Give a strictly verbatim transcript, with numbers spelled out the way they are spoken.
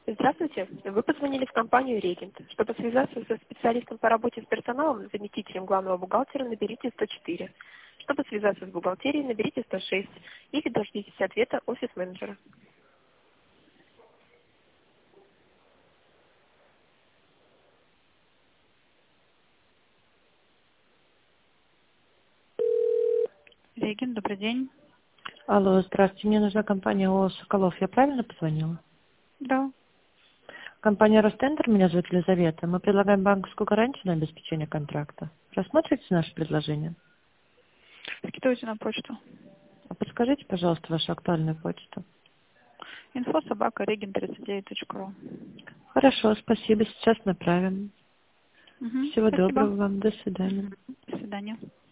Здравствуйте. Вы позвонили в компанию «Регент». Чтобы связаться со специалистом по работе с персоналом, заместителем главного бухгалтера, наберите сто четыре. Чтобы связаться с бухгалтерией, наберите сто шесть. Или дождитесь ответа офис-менеджера. Регент, добрый день. Алло, здравствуйте. Мне нужна компания ООО «Соколов». Я правильно позвонила? Да. Компания «Ростендер», меня зовут Елизавета. Мы предлагаем банковскую гарантию на обеспечение контракта. Рассмотрите наше предложение? Скидывайте на почту. А подскажите, пожалуйста, вашу актуальную почту. Инфо собака регент тридцать девять точка ру. Хорошо, спасибо. Сейчас направим. Угу. Всего Спасибо. доброго вам. До свидания. До свидания.